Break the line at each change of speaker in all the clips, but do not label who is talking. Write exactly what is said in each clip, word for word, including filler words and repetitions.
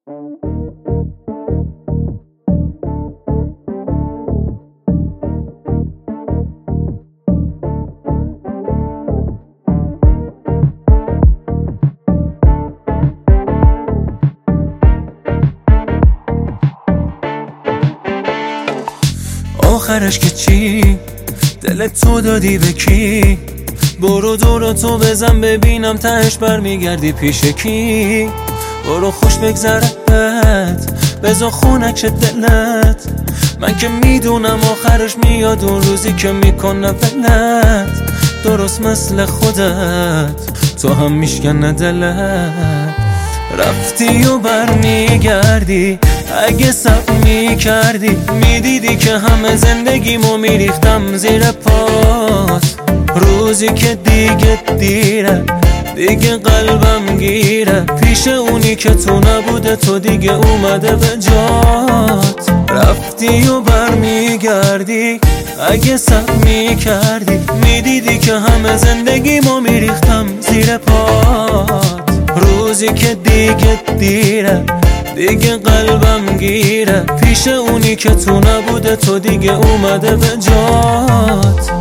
آخرش که چی؟ دلت تو دادی به کی؟ برو دورو تو بزن ببینم تهش برمیگردی پیش کی؟ برو خوش بگذرت بزا خونک دلت، من که میدونم آخرش میاد اون روزی که میکنه ولت. درست مثل خودت تو هم میشکنه دلت، رفتی و برمیگردی. اگه صبر میکردی میدیدی که همه زندگیمو میریختم زیر پات. روزی که دیگه دیره دیگه قلبم گیره، پیش اونی که تو نبوده تو دیگه اومده به جات. رفتی و برمیگردی. اگه صبر میکردی میدیدی که همه زندگیمو میریختم زیر پات. روزی که دیگه دیره دیگه قلبم گیره، پیش اونی که تو نبوده تو دیگه اومده به جات.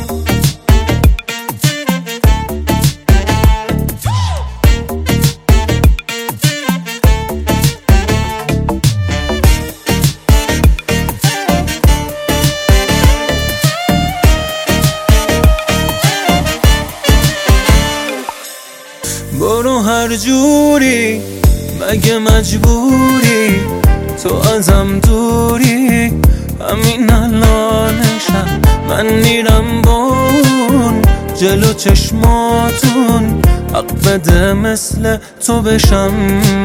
برو هر جوری مگه مجبوری، تو ازم دوری. همین الانشم من میرم بون جلو چشماتون، حق بده مثل تو بشم.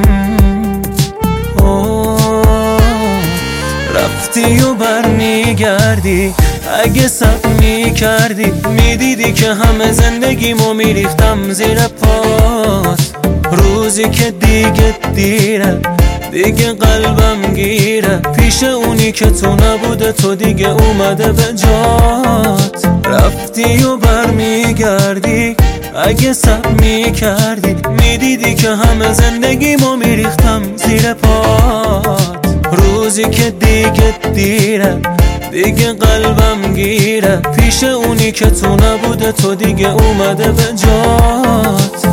رفتی و برمیگردی. اگه صبر میکردی میدیدی که همه زندگیمو میریختم زیر پات. روزی که دیگه دیره دیگه قلبم گیره، پیش اونی که تو نبوده تو دیگه اومده به جات. رفتی و برمیگردی. اگه صبر میکردی میدیدی که همه زندگیمو میریختم زیر پات. روزی که دیگه دیره دیگه قلبم گیره، پیش اونی که تو نبوده تو دیگه اومده به جات.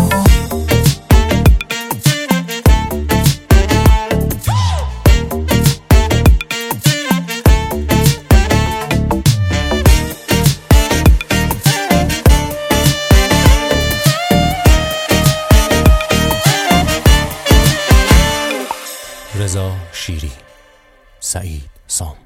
رضا شیری، سعید سام.